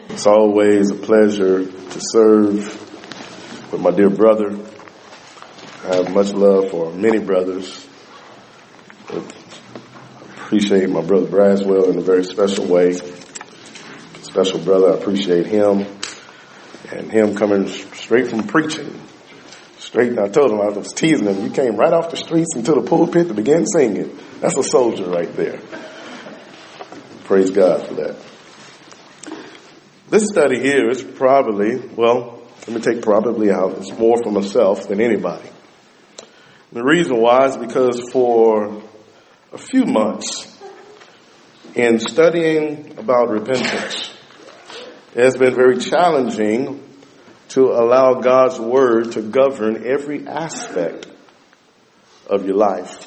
It's always a pleasure to serve with my dear brother. I have much love for many brothers. I appreciate my brother Braswell in a very special way. Special brother, I appreciate him. And him coming straight from preaching. I told him, I was teasing him, you came right off the streets into the pulpit to begin singing. That's a soldier right there. Praise God for that. This study here is probably, let me take probably out. It's more for myself than anybody. The reason why is because for a few months in studying about repentance, it has been very challenging to allow God's word to govern every aspect of your life.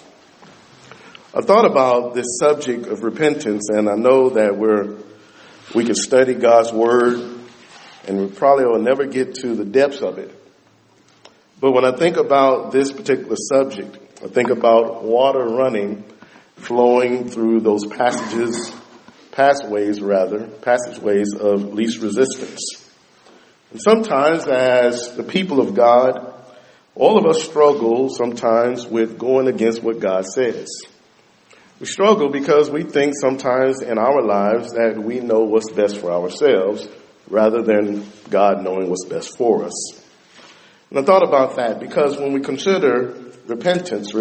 I thought about this subject of repentance, and I know that we can study God's word, and we probably will never get to the depths of it. But when I think about this particular subject, I think about water flowing through those passageways of least resistance. And sometimes as the people of God, all of us struggle sometimes with going against what God says. We struggle because we think sometimes in our lives that we know what's best for ourselves rather than God knowing what's best for us. And I thought about that because when we consider repentance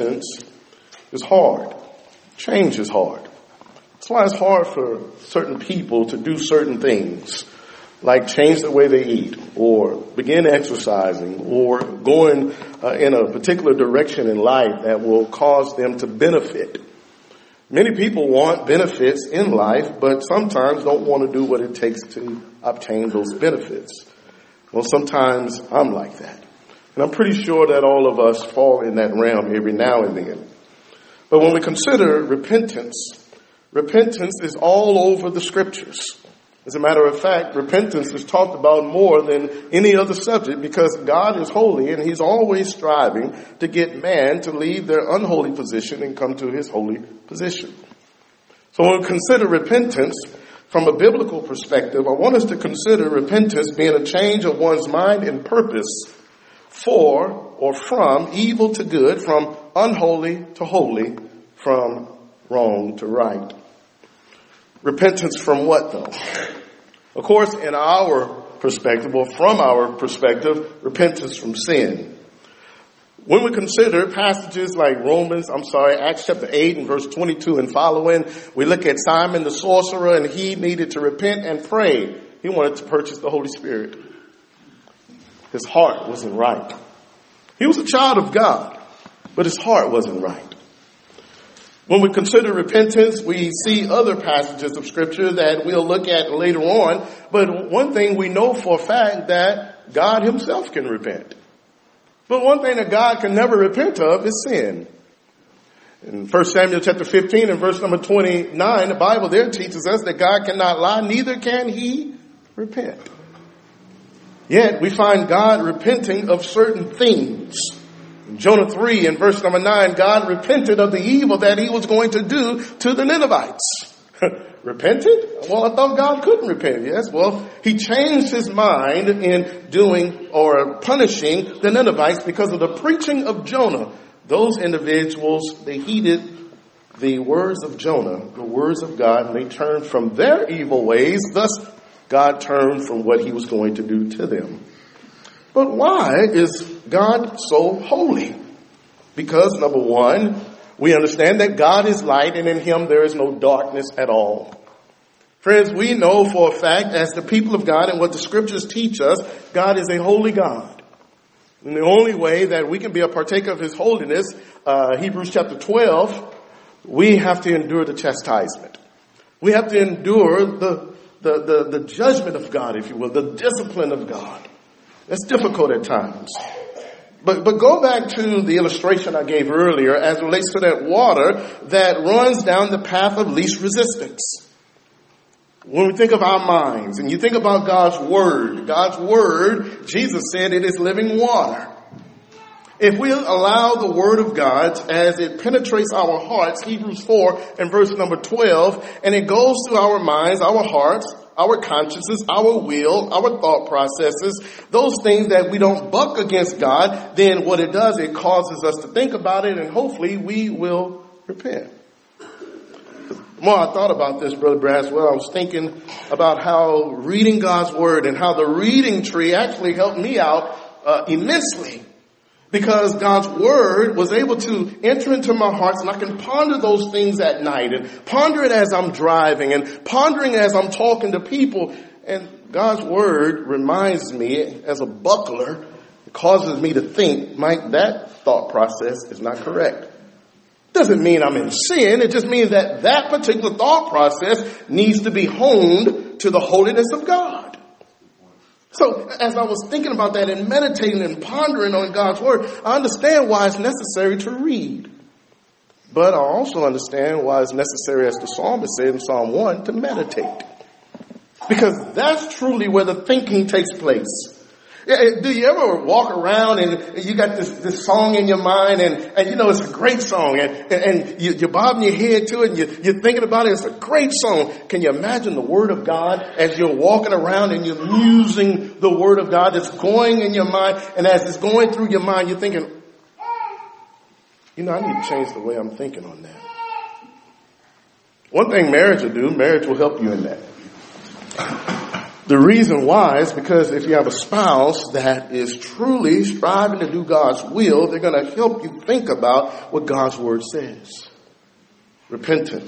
is hard. Change is hard. That's why it's hard for certain people to do certain things, like change the way they eat, or begin exercising, or going in a particular direction in life that will cause them to benefit. Many people want benefits in life, but sometimes don't want to do what it takes to obtain those benefits. Well, sometimes I'm like that. And I'm pretty sure that all of us fall in that realm every now and then. But when we consider repentance is all over the scriptures. As a matter of fact, repentance is talked about more than any other subject because God is holy and he's always striving to get man to leave their unholy position and come to his holy position. So when we consider repentance from a biblical perspective, I want us to consider repentance being a change of one's mind and purpose for or from evil to good, from unholy to holy, from wrong to right. Repentance from what, though? Of course, in our perspective, or from our perspective, repentance from sin. When we consider passages like Acts chapter 8 and verse 22 and following, we look at Simon the sorcerer, and he needed to repent and pray. He wanted to purchase the Holy Spirit. His heart wasn't right. He was a child of God, but his heart wasn't right. When we consider repentance, we see other passages of scripture that we'll look at later on. But one thing we know for a fact that God himself can repent. But one thing that God can never repent of is sin. In 1 Samuel chapter 15 and verse number 29, the Bible there teaches us that God cannot lie, neither can he repent. Yet we find God repenting of certain things. In Jonah 3 and verse number 9, God repented of the evil that he was going to do to the Ninevites. Repented? Well, I thought God couldn't repent. Yes, well, he changed his mind in doing or punishing the Ninevites because of the preaching of Jonah. Those individuals, they heeded the words of Jonah, the words of God, and they turned from their evil ways. Thus, God turned from what he was going to do to them. But why is God so holy? Because, number one, we understand that God is light and in him there is no darkness at all. Friends, we know for a fact as the people of God and what the scriptures teach us, God is a holy God. And the only way that we can be a partaker of his holiness, Hebrews chapter 12, we have to endure the chastisement. We have to endure the judgment of God, if you will, the discipline of God. That's difficult at times. But go back to the illustration I gave earlier as it relates to that water that runs down the path of least resistance. When we think of our minds and you think about God's word, Jesus said it is living water. If we allow the word of God as it penetrates our hearts, Hebrews 4 and verse number 12, and it goes through our minds, our hearts, our consciences, our will, our thought processes, those things that we don't buck against God, then what it does, it causes us to think about it, and hopefully we will repent. The more I thought about this, Brother Braswell, I was thinking about how reading God's Word and how the reading tree actually helped me out immensely. Because God's Word was able to enter into my heart, and I can ponder those things at night and ponder it as I'm driving and pondering as I'm talking to people. And God's Word reminds me, as a buckler, it causes me to think, Mike, that thought process is not correct. Doesn't mean I'm in sin. It just means that that particular thought process needs to be honed to the holiness of God. So as I was thinking about that and meditating and pondering on God's Word, I understand why it's necessary to read. But I also understand why it's necessary, as the psalmist said in Psalm 1, to meditate. Because that's truly where the thinking takes place. Do you ever walk around and you got this song in your mind and you know it's a great song and you're bobbing your head to it and you're thinking about it, it's a great song. Can you imagine the Word of God as you're walking around and you're musing the Word of God that's going in your mind, and as it's going through your mind you're thinking, I need to change the way I'm thinking on that. One thing marriage will do, marriage will help you in that. The reason why is because if you have a spouse that is truly striving to do God's will, they're going to help you think about what God's Word says. Repentance.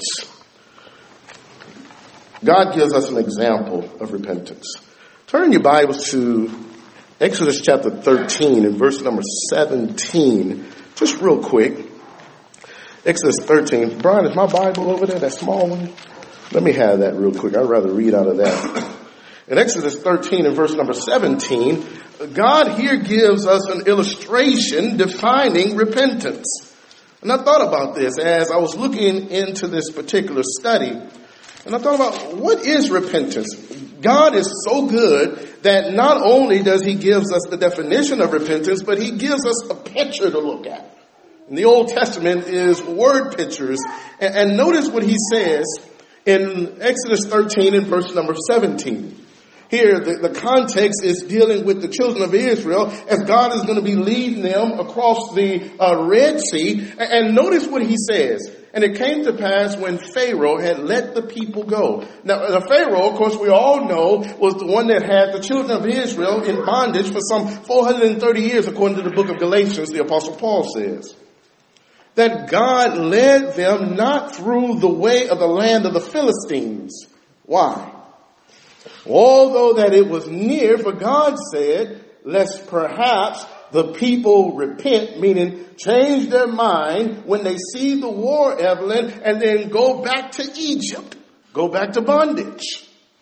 God gives us an example of repentance. Turn your Bibles to Exodus chapter 13 and verse number 17. Just real quick. Exodus 13. Brian, is my Bible over there, that small one? Let me have that real quick. I'd rather read out of that. In Exodus 13 and verse number 17, God here gives us an illustration defining repentance. And I thought about this as I was looking into this particular study. And I thought about, what is repentance? God is so good that not only does He gives us the definition of repentance, but He gives us a picture to look at. In the Old Testament is word pictures. And notice what He says in Exodus 13 and verse number 17. Here, the context is dealing with the children of Israel as God is going to be leading them across the Red Sea. And notice what He says. And it came to pass when Pharaoh had let the people go. Now, the Pharaoh, of course, we all know, was the one that had the children of Israel in bondage for some 430 years, according to the book of Galatians, the Apostle Paul says. That God led them not through the way of the land of the Philistines. Why? Although that it was near, for God said, lest perhaps the people repent, meaning change their mind when they see the war, Evelyn, and then go back to Egypt, go back to bondage.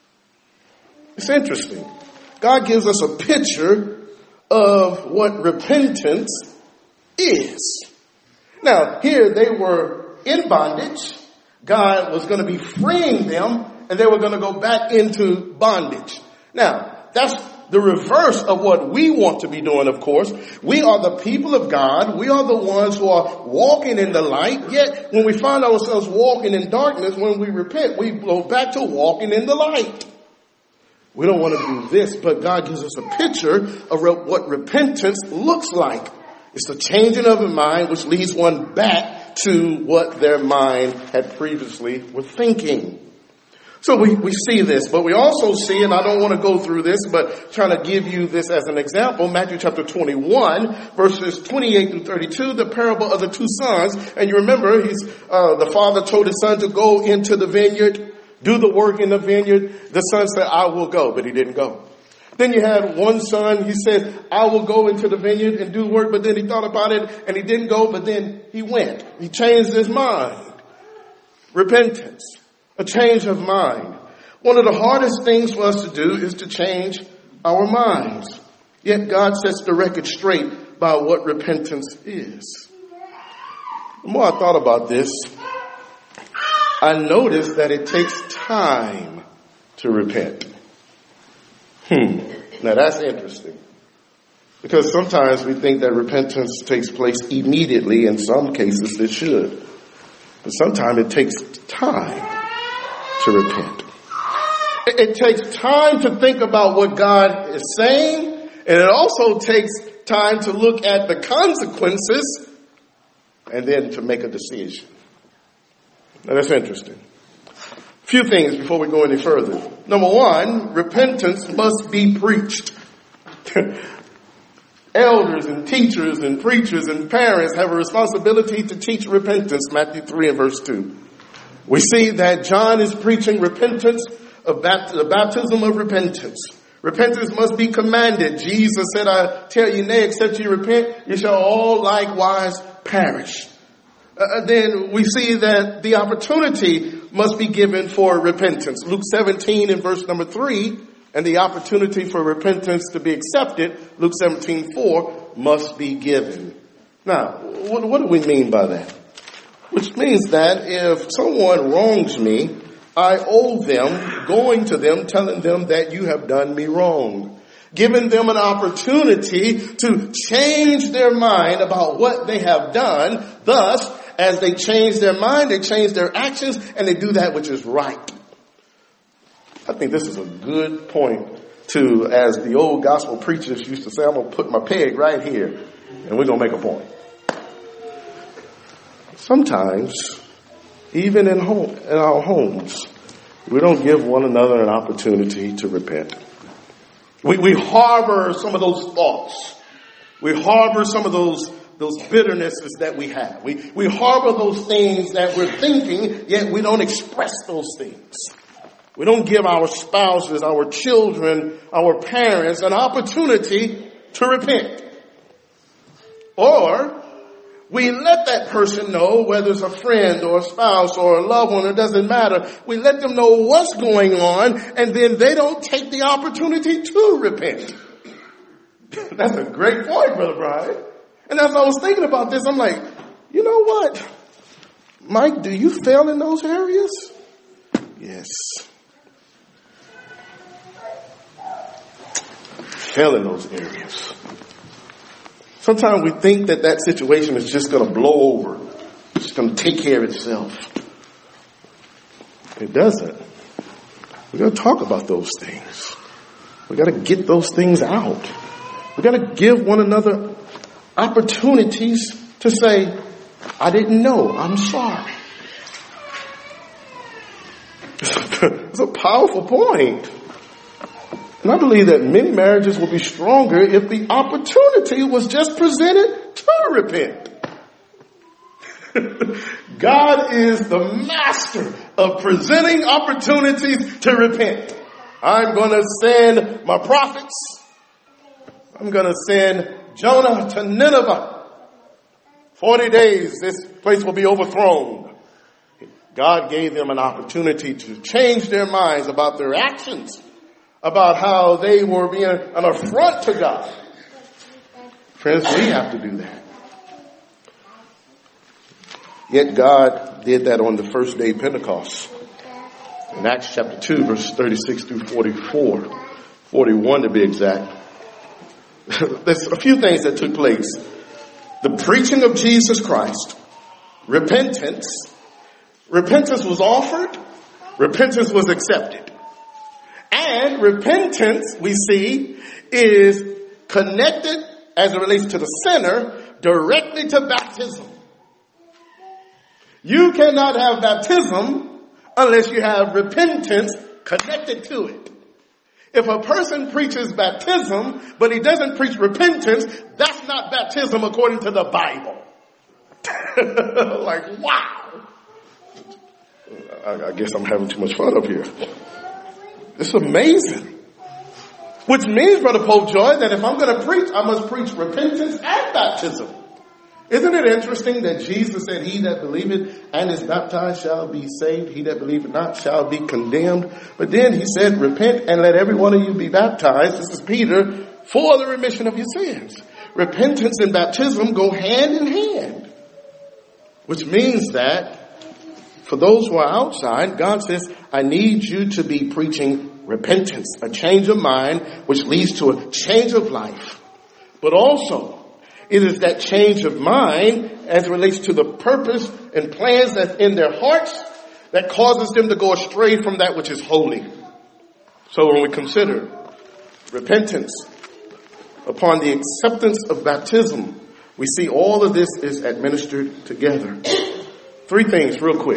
It's interesting. God gives us a picture of what repentance is. Now, here they were in bondage. God was going to be freeing them, and they were going to go back into bondage. Now, that's the reverse of what we want to be doing, of course. We are the people of God. We are the ones who are walking in the light. Yet, when we find ourselves walking in darkness, when we repent, we go back to walking in the light. We don't want to do this, but God gives us a picture of what repentance looks like. It's the changing of the mind, which leads one back to what their mind had previously were thinking. So we see this, but we also see, and I don't want to go through this, but trying to give you this as an example, Matthew chapter 21, verses 28 through 32, the parable of the two sons. And you remember, the father told his son to go into the vineyard, do the work in the vineyard. The son said, I will go, but he didn't go. Then you had one son, he said, I will go into the vineyard and do work, but then he thought about it and he didn't go, but then he went. He changed his mind. Repentance. A change of mind. One of the hardest things for us to do is to change our minds. Yet God sets the record straight about what repentance is. The more I thought about this, I noticed that it takes time to repent. Now that's interesting. Because sometimes we think that repentance takes place immediately. In some cases it should. But sometimes it takes time to repent. It takes time to think about what God is saying, and it also takes time to look at the consequences and then to make a decision. Now that's interesting. A few things before we go any further. Number one, repentance must be preached. Elders and teachers and preachers and parents have a responsibility to teach repentance, Matthew 3 and verse 2. We see that John is preaching repentance, the baptism of repentance. Repentance must be commanded. Jesus said, I tell you, nay, except you repent, you shall all likewise perish. Then we see that the opportunity must be given for repentance. Luke 17 and verse number 3, and the opportunity for repentance to be accepted, Luke 17:4, must be given. Now, what do we mean by that? Which means that if someone wrongs me, I owe them going to them, telling them that you have done me wrong. Giving them an opportunity to change their mind about what they have done. Thus, as they change their mind, they change their actions, and they do that which is right. I think this is a good point to, as the old gospel preachers used to say, I'm going to put my peg right here, and we're going to make a point. Sometimes, even in our homes, we don't give one another an opportunity to repent. We harbor some of those thoughts. We harbor some of those bitternesses that we have. We harbor those things that we're thinking, yet we don't express those things. We don't give our spouses, our children, our parents an opportunity to repent. Or we let that person know, whether it's a friend or a spouse or a loved one, it doesn't matter. We let them know what's going on, and then they don't take the opportunity to repent. That's a great point, Brother Brian. And as I was thinking about this, I'm like, you know what? Mike, do you fail in those areas? Yes. Fail in those areas. Sometimes we think that situation is just going to blow over. It's going to take care of itself. It doesn't. We got to talk about those things. We got to get those things out. We got to give one another opportunities to say, I didn't know. I'm sorry. It's a powerful point. And I believe that many marriages will be stronger if the opportunity was just presented to repent. God is the master of presenting opportunities to repent. I'm going to send my prophets. I'm going to send Jonah to Nineveh. 40 days, this place will be overthrown. God gave them an opportunity to change their minds about their actions, about how they were being an affront to God. Friends, we have to do that. Yet God did that on the first day of Pentecost. In Acts chapter 2, verses 36 through 44, 41 to be exact. There's a few things that took place. The preaching of Jesus Christ, repentance was offered, repentance was accepted. And repentance, we see, is connected as it relates to the sinner directly to baptism. You cannot have baptism unless you have repentance connected to it. If a person preaches baptism, but he doesn't preach repentance, that's not baptism according to the Bible. Like, wow. I guess I'm having too much fun up here. It's amazing. Which means, Brother Pope Joy, that if I'm going to preach, I must preach repentance and baptism. Isn't it interesting that Jesus said, he that believeth and is baptized shall be saved. He that believeth not shall be condemned. But then he said, repent and let every one of you be baptized. This is Peter, for the remission of your sins. Repentance and baptism go hand in hand. Which means that for those who are outside, God says, I need you to be preaching repentance, a change of mind, which leads to a change of life. But also, it is that change of mind as it relates to the purpose and plans that's in their hearts that causes them to go astray from that which is holy. So when we consider repentance upon the acceptance of baptism, we see all of this is administered together. Three things real quick.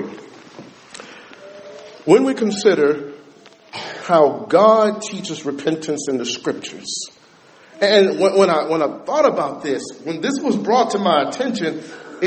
When we consider how God teaches repentance in the scriptures, and when I thought about this, when this was brought to my attention,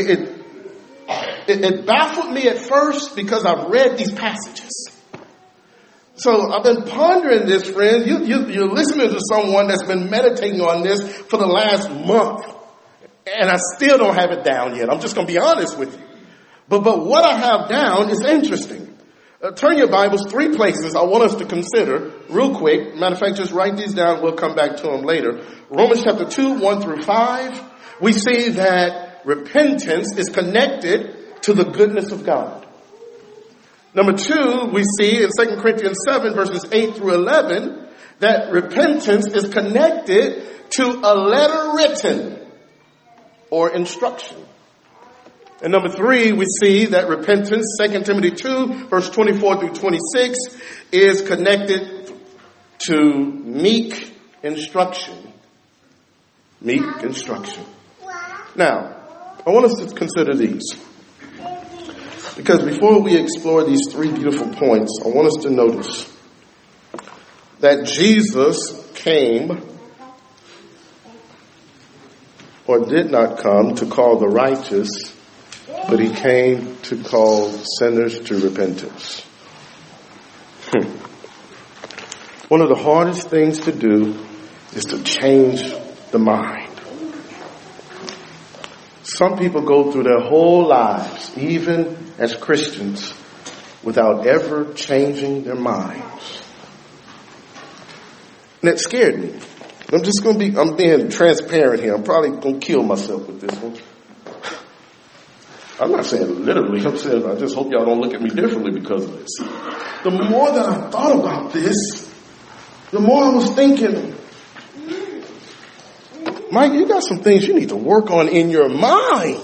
it baffled me at first because I've read these passages. So I've been pondering this, friends. You're listening to someone that's been meditating on this for the last month. And I still don't have it down yet. I'm just going to be honest with you. But what I have down is interesting. Turn your Bibles 3 places I want us to consider real quick. Matter of fact, just write these down. We'll come back to them later. Romans chapter 2, 1 through 5. We see that repentance is connected to the goodness of God. Number 2, we see in 2 Corinthians 7 verses 8 through 11 that repentance is connected to a letter written or instruction. And number 3, we see that repentance, 2 Timothy 2 verse 24 through 26, is connected to meek instruction. Meek instruction. Now, I want us to consider these. Because before we explore these 3 beautiful points, I want us to notice that Jesus came or did not come to call the righteous, but he came to call sinners to repentance. One of the hardest things to do is to change the mind. Some people go through their whole lives, even as Christians, without ever changing their minds. And it scared me. I'm being transparent here. I'm probably going to kill myself with this one. I'm not saying literally. I'm saying I just hope y'all don't look at me differently because of this. The more that I thought about this, the more I was thinking, Mike, you got some things you need to work on in your mind.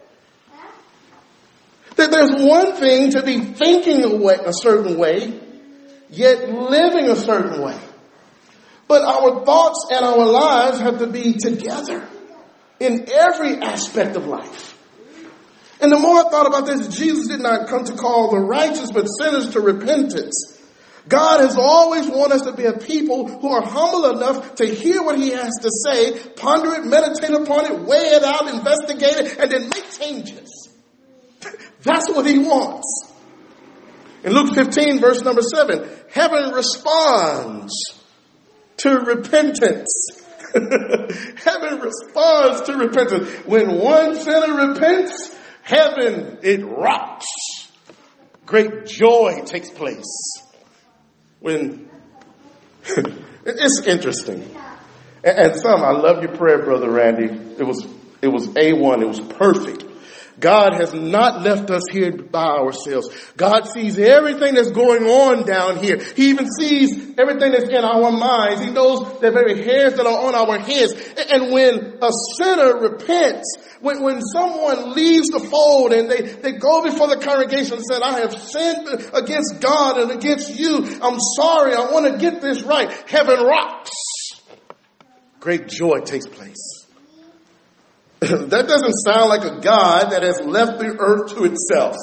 That there's one thing to be thinking a certain way, yet living a certain way. But our thoughts and our lives have to be together in every aspect of life. And the more I thought about this, Jesus did not come to call the righteous, but sinners to repentance. God has always wanted us to be a people who are humble enough to hear what he has to say, ponder it, meditate upon it, weigh it out, investigate it, and then make changes. That's what he wants. In Luke 15, verse number 7, heaven responds to repentance. Heaven responds to repentance. When one sinner repents, heaven, it rocks. Great joy takes place. When it's interesting. And I love your prayer, Brother Randy. It was A1. It was perfect. God has not left us here by ourselves. God sees everything that's going on down here. He even sees everything that's in our minds. He knows the very hairs that are on our heads. And when a sinner repents, when someone leaves the fold and they go before the congregation and said, I have sinned against God and against you. I'm sorry. I want to get this right. Heaven rocks. Great joy takes place. That doesn't sound like a God that has left the earth to itself.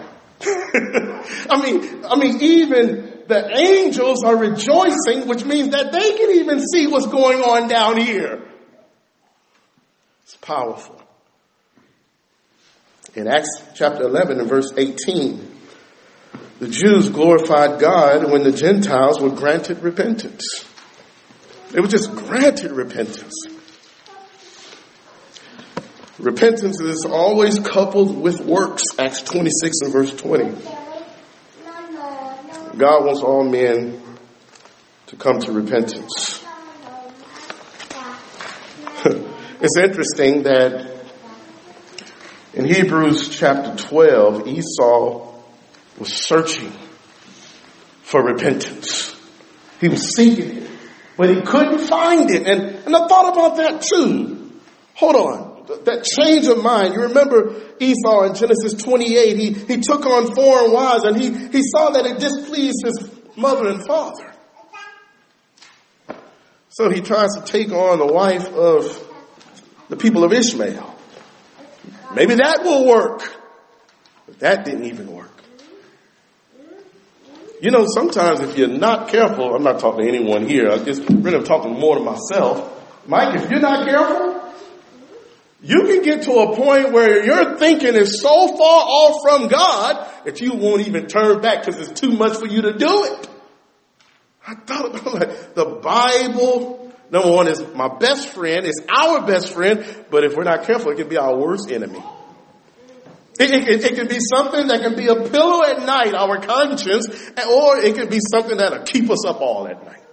I mean, even the angels are rejoicing, which means that they can even see what's going on down here. It's powerful. In Acts chapter 11 and verse 18, the Jews glorified God when the Gentiles were granted repentance. They were just granted repentance. Repentance is always coupled with works, Acts 26 and verse 20. God wants all men to come to repentance. It's interesting that in Hebrews chapter 12, Esau was searching for repentance. He was seeking it, but he couldn't find it. And I thought about that too. Hold on. That change of mind. You remember Esau in Genesis 28. He took on foreign wives and he saw that it displeased his mother and father. So he tries to take on the wife of the people of Ishmael. Maybe that will work. But that didn't even work. You know, sometimes if you're not careful, I'm not talking to anyone here, I'm just really talking more to myself. Mike, if you're not careful, you can get to a point where your thinking is so far off from God that you won't even turn back because it's too much for you to do it. I thought about like the Bible, number one, is my best friend, it's our best friend, but if we're not careful, it can be our worst enemy. It can be something that can be a pillow at night, our conscience, or it can be something that'll keep us up all at night.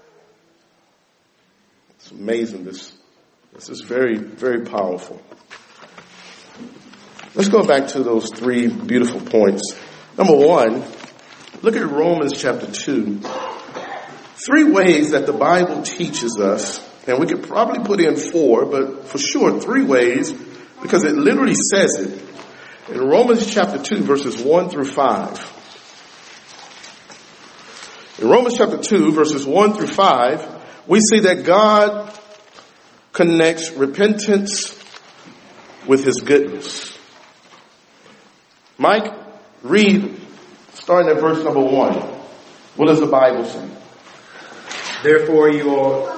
It's amazing. This is very, very powerful. Let's go back to those three beautiful points. Number one, look at Romans chapter 2. 3 ways that the Bible teaches us, and we could probably put in 4, but for sure 3 ways, because it literally says it. In Romans chapter 2, verses 1 through 5. In Romans chapter 2, verses 1 through 5, we see that God connects repentance with his goodness. Mike, read, starting at verse number 1. What does the Bible say? Therefore you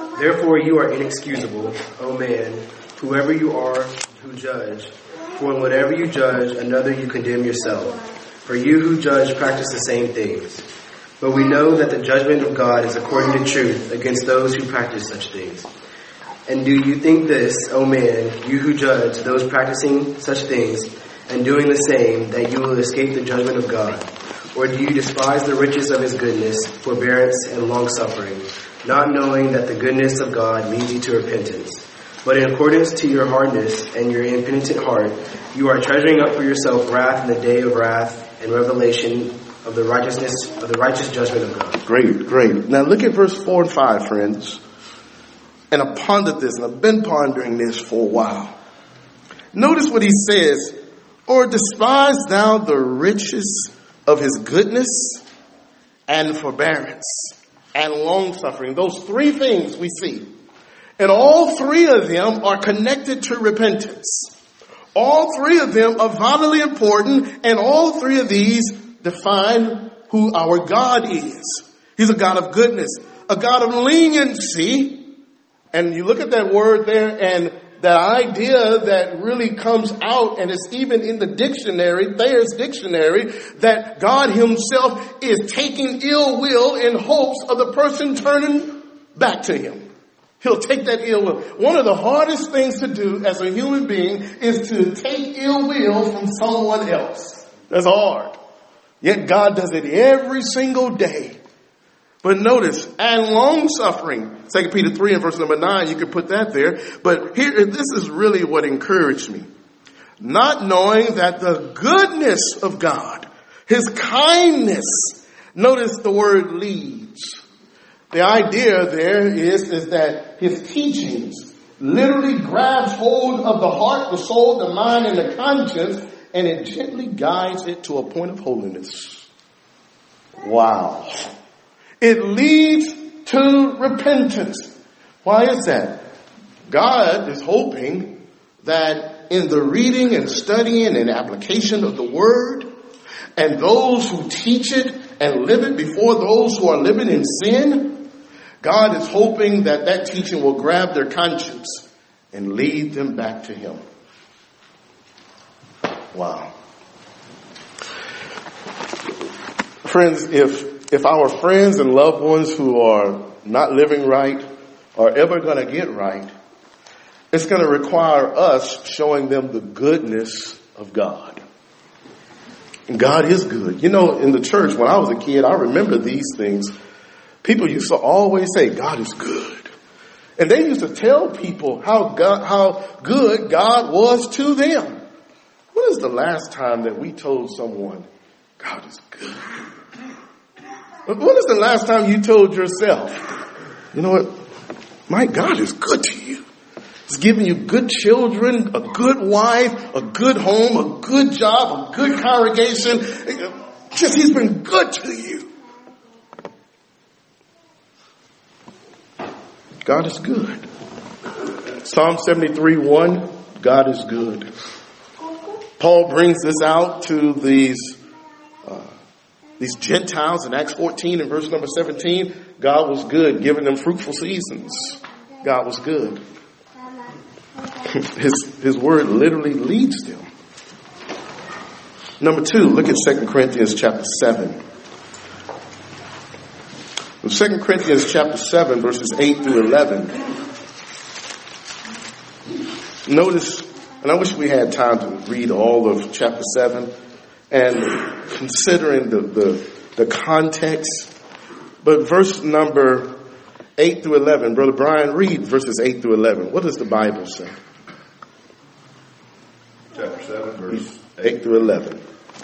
are inexcusable, O man, whoever you are who judge. For in whatever you judge, another you condemn yourself. For you who judge practice the same things. But we know that the judgment of God is according to truth against those who practice such things. And do you think this, O man, you who judge those practicing such things, and doing the same, that you will escape the judgment of God? Or do you despise the riches of his goodness, forbearance, and long-suffering, not knowing that the goodness of God leads you to repentance? But in accordance to your hardness and your impenitent heart, you are treasuring up for yourself wrath in the day of wrath and revelation of the righteous judgment of God. Great. Now look at verse 4 and 5, friends. And I pondered this, and I've been pondering this for a while. Notice what he says. Or despise thou the riches of his goodness and forbearance and long-suffering. Those 3 things we see. And all 3 of them are connected to repentance. All 3 of them are vitally important, and all 3 of these define who our God is. He's a God of goodness, a God of leniency. And you look at that word there, and that idea that really comes out, and it's even in the dictionary, Thayer's dictionary, that God himself is taking ill will in hopes of the person turning back to him. He'll take that ill will. One of the hardest things to do as a human being is to take ill will from someone else. That's hard. Yet God does it every single day. But notice, and long suffering. 2 Peter 3 and verse number 9, you can put that there. But here, this is really what encouraged me. Not knowing that the goodness of God, his kindness, notice the word leads. The idea there is that his teachings literally grabs hold of the heart, the soul, the mind, and the conscience, and it gently guides it to a point of holiness. Wow. It leads to repentance. Why is that? God is hoping that in the reading and studying and application of the word, and those who teach it and live it before those who are living in sin, God is hoping that that teaching will grab their conscience and lead them back to him. Wow. Friends, if our friends and loved ones who are not living right are ever going to get right, it's going to require us showing them the goodness of God. And God is good. You know, in the church, when I was a kid, I remember these things. People used to always say, God is good. And they used to tell people how good God was to them. When is the last time that we told someone, God is good? When is the last time you told yourself, you know what? My God is good to you. He's giving you good children, a good wife, a good home, a good job, a good congregation. Just he's been good to you. God is good. Psalm 73:1, God is good. Paul brings this out to these Gentiles in Acts 14 and verse number 17. God was good, giving them fruitful seasons. God was good. His word literally leads them. Number 2, look at 2 Corinthians chapter 7. In 2 Corinthians chapter 7, verses 8 through 11. Notice, and I wish we had time to read all of chapter 7, and considering the context. But verse number 8 through 11, Brother Brian, read verses 8 through 11. What does the Bible say? Chapter 7, verse 8 through 11.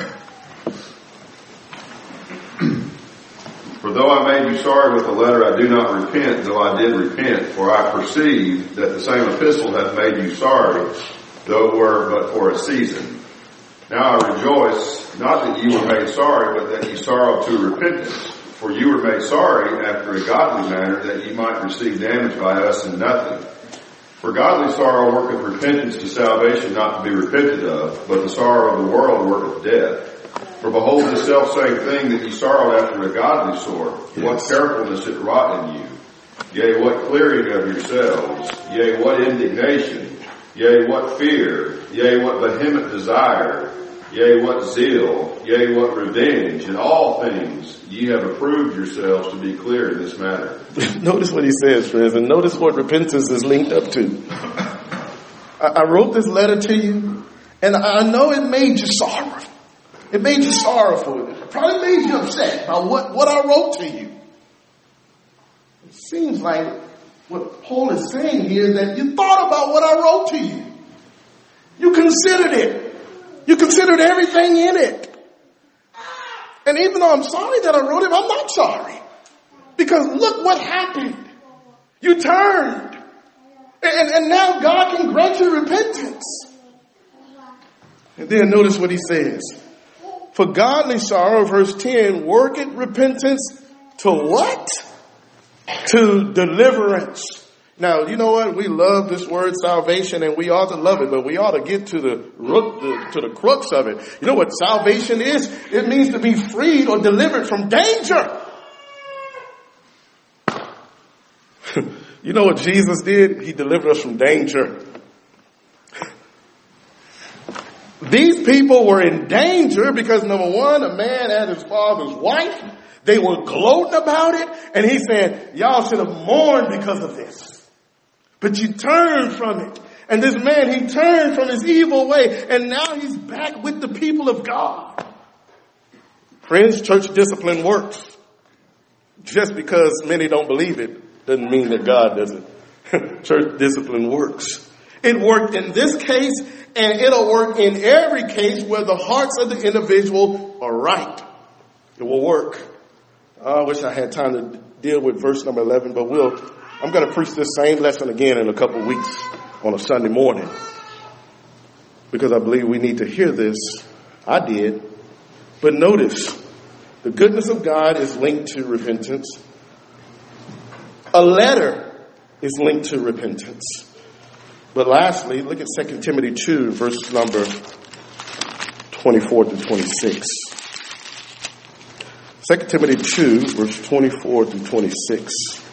For though I made you sorry with the letter, I do not repent, though I did repent, for I perceive that the same epistle hath made you sorry, though it were but for a season. Now I rejoice, not that you were made sorry, but that you sorrowed to repentance. For you were made sorry after a godly manner, that ye might receive damage by us in nothing. For godly sorrow worketh repentance to salvation, not to be repented of, but the sorrow of the world worketh death. For behold, this selfsame thing that ye sorrowed after a godly sort, what carefulness it wrought in you. Yea, what clearing of yourselves, yea, what indignation, yea, what fear, yea, what vehement desire, yea, what zeal, yea, what revenge, in all things ye have approved yourselves to be clear in this matter. Notice what he says, friends, and notice what repentance is linked up to. I wrote this letter to you, and I know it made you sorrowful. It made you sorrowful. It probably made you upset by what I wrote to you. It seems like what Paul is saying here is that you thought about what I wrote to you. You considered it. You considered everything in it. And even though I'm sorry that I wrote it, I'm not sorry. Because look what happened. You turned. And now God can grant you repentance. And then notice what he says. For godly sorrow, verse 10, worketh repentance to what? To deliverance. Now, you know what? We love this word salvation, and we ought to love it, but we ought to get to the crux of it. You know what salvation is? It means to be freed or delivered from danger. You know what Jesus did? He delivered us from danger. These people were in danger because, number one, a man had his father's wife. They were gloating about it. And he said, y'all should have mourned because of this. But you turned from it. And this man, he turned from his evil way. And now he's back with the people of God. Friends, church discipline works. Just because many don't believe it doesn't mean that God doesn't. Church discipline works. It worked in this case, and it'll work in every case where the hearts of the individual are right. It will work. I wish I had time to deal with verse number 11, but I'm going to preach this same lesson again in a couple of weeks on a Sunday morning. Because I believe we need to hear this. I did. But notice, the goodness of God is linked to repentance. A letter is linked to repentance. But lastly, look at 2 Timothy 2, verse number 24 to 26. 2 Timothy 2, verse 24 to 26.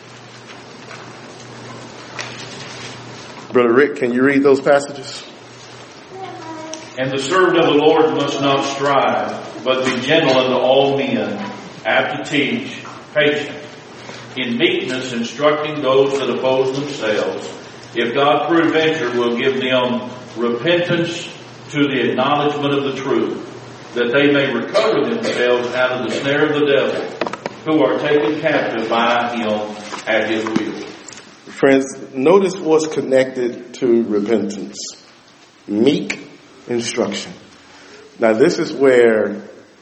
Brother Rick, can you read those passages? And the servant of the Lord must not strive, but be gentle unto all men, apt to teach, patient, in meekness instructing those that oppose themselves, if God peradventure will give them repentance to the acknowledgement of the truth, that they may recover themselves out of the snare of the devil, who are taken captive by him at his will. Friends, notice what's connected to repentance. Meek instruction. Now this is where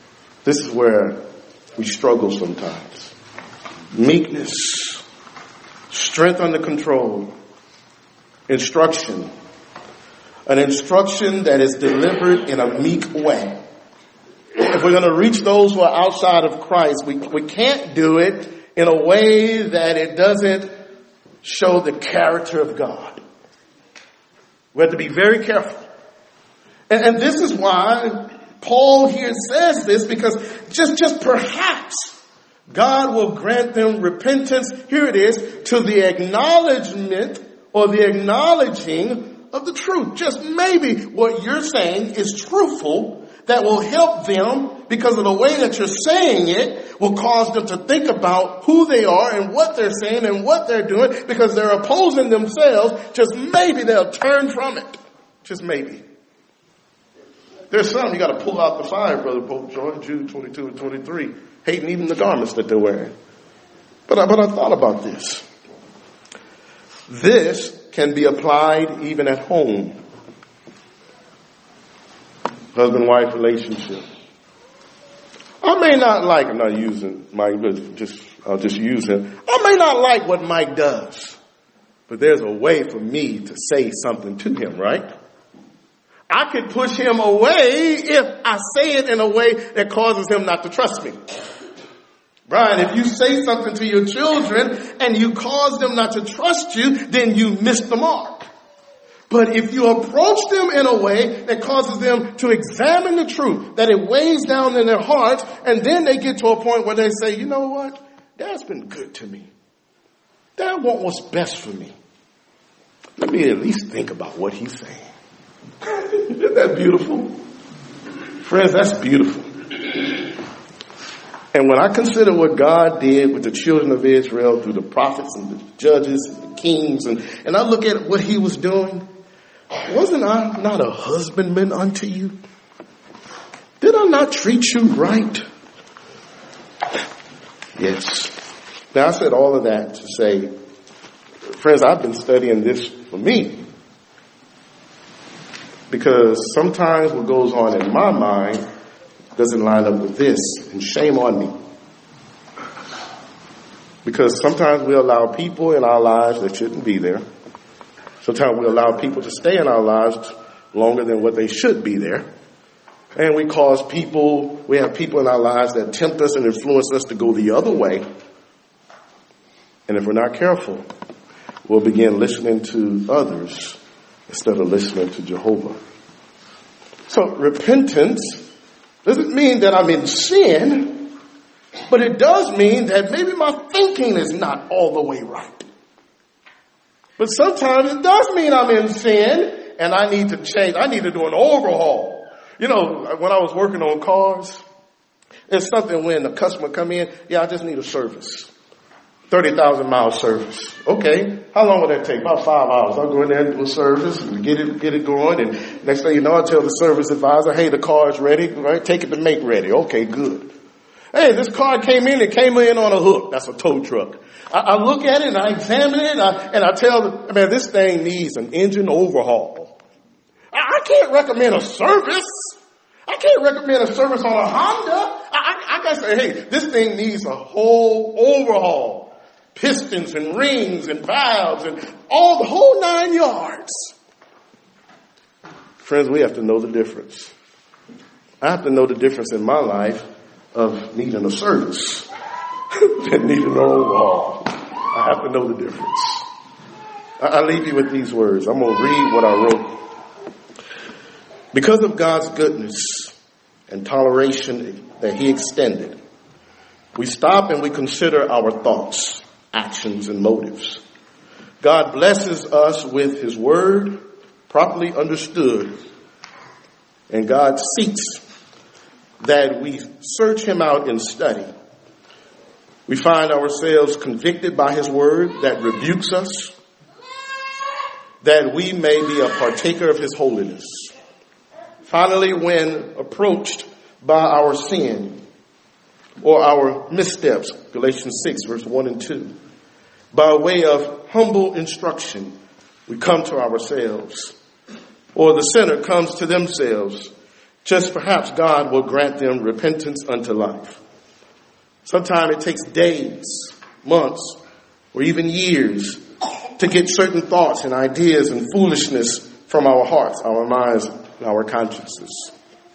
we struggle sometimes. Meekness, strength under control, instruction. An instruction that is delivered in a meek way. If we're going to reach those who are outside of Christ, we can't do it in a way that it doesn't show the character of God. We have to be very careful. And this is why Paul here says this, because just perhaps God will grant them repentance, here it is, to the acknowledgement or the acknowledging of the truth. Just maybe what you're saying is truthful, that will help them because of the way that you're saying it will cause them to think about who they are and what they're saying and what they're doing, because they're opposing themselves. Just maybe they'll turn from it. Just maybe. There's some you got to pull out the fire, Brother Pope Joy, Jude 22 and 23, hating even the garments that they're wearing. But I thought about this. This can be applied even at home. Husband-wife relationship. I may not like, I'm not using Mike, but I'll just use him. I may not like what Mike does, but there's a way for me to say something to him, right? I could push him away if I say it in a way that causes him not to trust me. Brian, if you say something to your children and you cause them not to trust you, then you miss the mark. But if you approach them in a way that causes them to examine the truth, that it weighs down in their hearts, and then they get to a point where they say, you know what? Dad's been good to me. Dad wants what's best for me. Let me at least think about what he's saying. Isn't that beautiful? Friends, that's beautiful. And when I consider what God did with the children of Israel through the prophets and the judges and the kings, and I look at what he was doing, wasn't I not a husbandman unto you? Did I not treat you right? Yes. Now I said all of that to say, friends, I've been studying this for me. Because sometimes what goes on in my mind doesn't line up with this, and shame on me. Because sometimes we allow people in our lives that shouldn't be there. Sometimes we allow people to stay in our lives longer than what they should be there. And we have people in our lives that tempt us and influence us to go the other way. And if we're not careful, we'll begin listening to others instead of listening to Jehovah. So repentance doesn't mean that I'm in sin, but it does mean that maybe my thinking is not all the way right. But sometimes it does mean I'm in sin and I need to change. I need to do an overhaul. You know, when I was working on cars, it's something when the customer come in, I just need a service. 30,000 mile service. Okay. How long will that take? About 5 hours. I'll go in there and do a service and get it going. And next thing you know, I'll tell the service advisor, hey, the car is ready, right? Take it to make ready. Okay, good. Hey, this car came in on a hook. That's a tow truck. I look at it and I examine it and I tell them, man, this thing needs an engine overhaul. I can't recommend a service. I can't recommend a service on a Honda. I gotta say, hey, this thing needs a whole overhaul. Pistons and rings and valves and the whole 9 yards. Friends, we have to know the difference. I have to know the difference in my life of needing a service and needing an overhaul. I have to know the difference. I'll leave you with these words. I'm going to read what I wrote. Because of God's goodness and toleration that he extended, we stop and we consider our thoughts, actions, and motives. God blesses us with his word, properly understood, and God seeks that we search him out and study. We find ourselves convicted by his word that rebukes us, that we may be a partaker of his holiness. Finally, when approached by our sin or our missteps, Galatians 6, verse 1 and 2, by way of humble instruction, we come to ourselves, or the sinner comes to themselves, just perhaps God will grant them repentance unto life. Sometimes it takes days, months, or even years to get certain thoughts and ideas and foolishness from our hearts, our minds, and our consciences.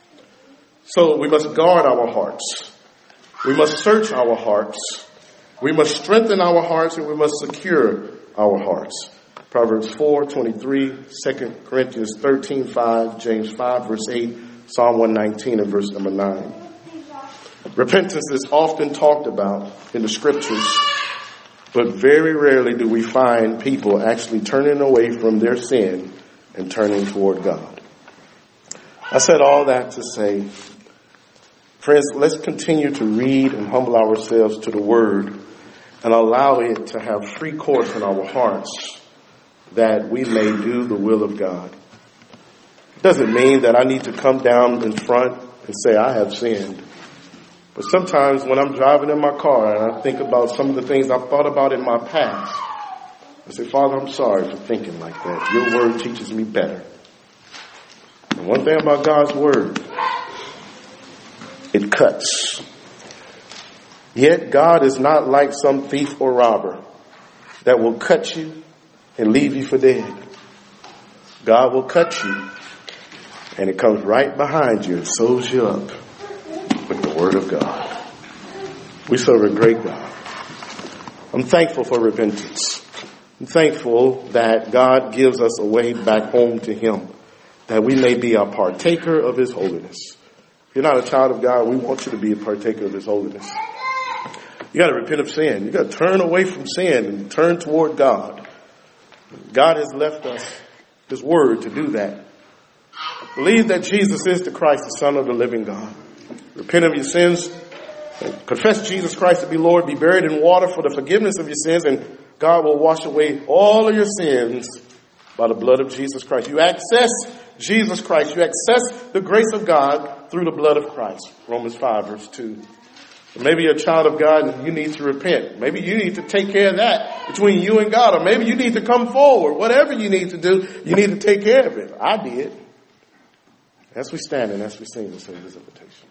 So we must guard our hearts. We must search our hearts. We must strengthen our hearts, and we must secure our hearts. Proverbs 4:23, 2 Corinthians 13:5, James 5 verse 8, Psalm 119 and verse number 9. Repentance is often talked about in the scriptures, but very rarely do we find people actually turning away from their sin and turning toward God. I said all that to say, friends, let's continue to read and humble ourselves to the Word and allow it to have free course in our hearts that we may do the will of God. It doesn't mean that I need to come down in front and say I have sinned. But sometimes when I'm driving in my car and I think about some of the things I've thought about in my past, I say, Father, I'm sorry for thinking like that. Your Word teaches me better. And one thing about God's Word, it cuts. Yet God is not like some thief or robber that will cut you and leave you for dead. God will cut you and it comes right behind you and sews you up with the Word of God. We serve a great God. I'm thankful for repentance. I'm thankful that God gives us a way back home to Him, that we may be a partaker of His holiness. If you're not a child of God, we want you to be a partaker of His holiness. You got to repent of sin. You got to turn away from sin and turn toward God. God has left us His Word to do that. Believe that Jesus is the Christ, the Son of the living God. Repent of your sins. Confess Jesus Christ to be Lord. Be buried in water for the forgiveness of your sins. And God will wash away all of your sins by the blood of Jesus Christ. You access Jesus Christ. You access the grace of God through the blood of Christ. Romans 5 verse 2. Maybe you're a child of God and you need to repent. Maybe you need to take care of that between you and God. Or maybe you need to come forward. Whatever you need to do, you need to take care of it. I did. As we stand and as we sing this invitation.